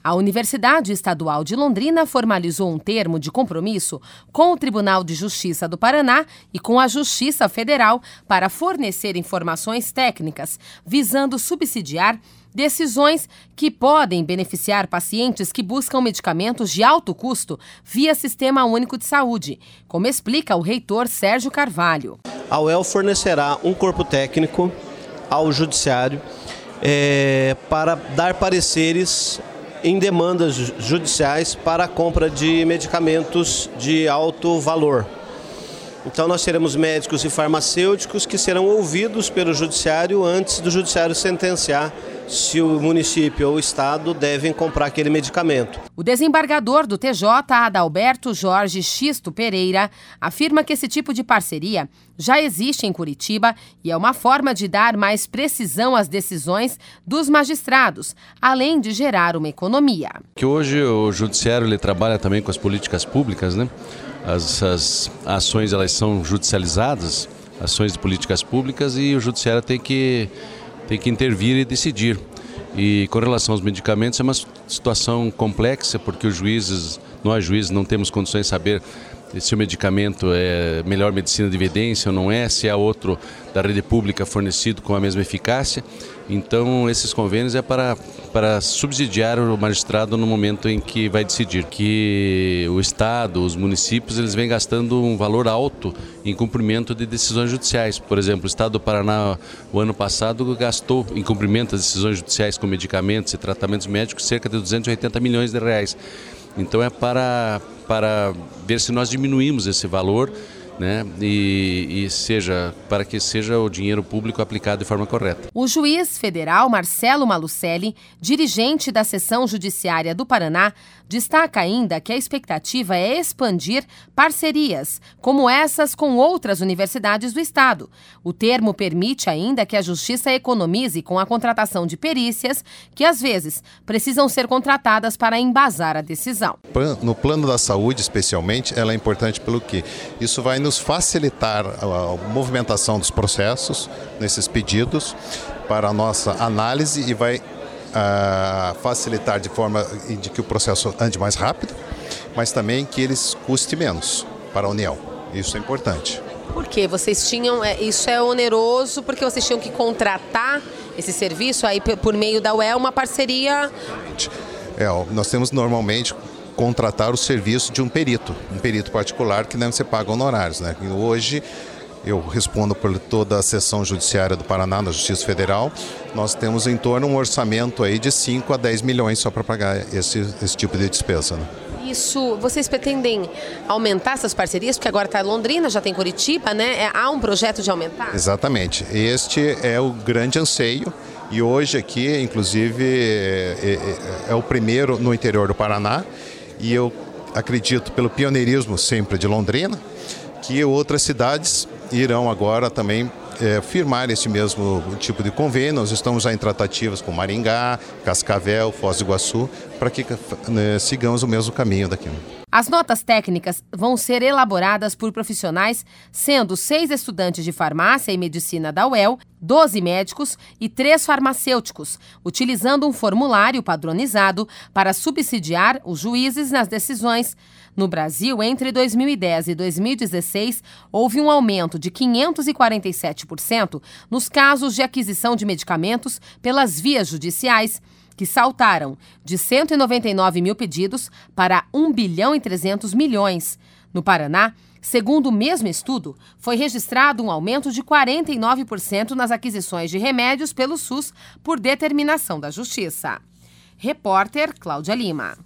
A Universidade Estadual de Londrina formalizou um termo de compromisso com o Tribunal de Justiça do Paraná e com a Justiça Federal para fornecer informações técnicas, visando subsidiar decisões que podem beneficiar pacientes que buscam medicamentos de alto custo via Sistema Único de Saúde, como explica o reitor Sérgio Carvalho. A UEL fornecerá um corpo técnico ao Judiciário para dar pareceres em demandas judiciais para a compra de medicamentos de alto valor. Então nós teremos médicos e farmacêuticos que serão ouvidos pelo Judiciário antes do Judiciário sentenciar se o município ou o estado devem comprar aquele medicamento. O desembargador do TJ, Adalberto Jorge Xisto Pereira, afirma que esse tipo de parceria já existe em Curitiba e é uma forma de dar mais precisão às decisões dos magistrados, além de gerar uma economia. Que hoje o Judiciário ele trabalha também com as políticas públicas, né? As ações elas são judicializadas, ações de políticas públicas, e o Judiciário tem que intervir e decidir. E com relação aos medicamentos é uma situação complexa, porque nós juízes não temos condições de saber se o medicamento é melhor medicina de evidência ou não é, se é outro da rede pública fornecido com a mesma eficácia. Então esses convênios é para subsidiar o magistrado no momento em que vai decidir. Que o Estado, os municípios, eles vêm gastando um valor alto em cumprimento de decisões judiciais. Por exemplo, o Estado do Paraná, o ano passado, gastou em cumprimento das decisões judiciais com medicamentos e tratamentos médicos cerca de 280 milhões de reais. Então é para ver se nós diminuímos esse valor, né, e para que seja o dinheiro público aplicado de forma correta. O juiz federal Marcelo Malucelli, dirigente da Seção Judiciária do Paraná, destaca ainda que a expectativa é expandir parcerias, como essas com outras universidades do estado. O termo permite ainda que a Justiça economize com a contratação de perícias, que às vezes precisam ser contratadas para embasar a decisão. No plano da saúde, especialmente, ela é importante pelo que isso vai nos facilitar a movimentação dos processos, nesses pedidos, para a nossa análise, e vai facilitar de forma de que o processo ande mais rápido, mas também que eles custe menos para a União. Isso é importante. Por quê? Vocês tinham, isso é oneroso porque vocês tinham que contratar esse serviço aí por meio da UEL, uma parceria? Nós temos normalmente contratar o serviço de um perito particular que não se paga honorários, né? E hoje eu respondo por toda a seção judiciária do Paraná, na Justiça Federal. Nós temos em torno um orçamento aí de 5 a 10 milhões só para pagar esse tipo de despesa, né? Isso, vocês pretendem aumentar essas parcerias? Porque agora está em Londrina, já tem Curitiba, né? Há um projeto de aumentar? Exatamente. Este é o grande anseio. E hoje aqui, inclusive, é o primeiro no interior do Paraná. E eu acredito, pelo pioneirismo sempre de Londrina, que outras cidades irão agora também firmar esse mesmo tipo de convênio. Nós estamos já em tratativas com Maringá, Cascavel, Foz do Iguaçu, para que sigamos o mesmo caminho daqui. As notas técnicas vão ser elaboradas por profissionais, sendo 6 estudantes de farmácia e medicina da UEL, 12 médicos e 3 farmacêuticos, utilizando um formulário padronizado para subsidiar os juízes nas decisões. No Brasil, entre 2010 e 2016, houve um aumento de 547% nos casos de aquisição de medicamentos pelas vias judiciais, que saltaram de 199 mil pedidos para 1 bilhão e 300 milhões. No Paraná, segundo o mesmo estudo, foi registrado um aumento de 49% nas aquisições de remédios pelo SUS por determinação da Justiça. Repórter Cláudia Lima.